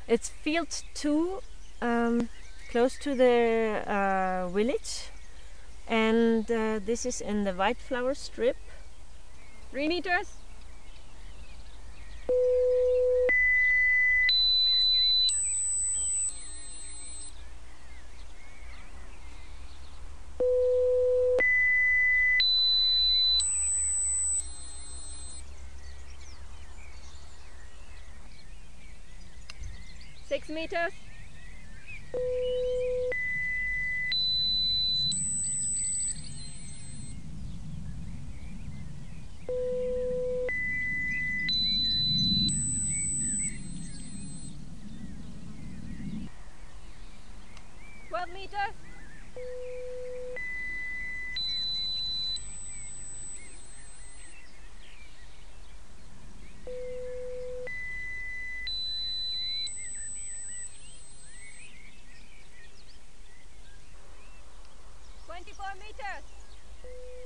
It's field 2, close to the village, and this is in the white flower strip. 3 meters. Six meters. Meters. Meters.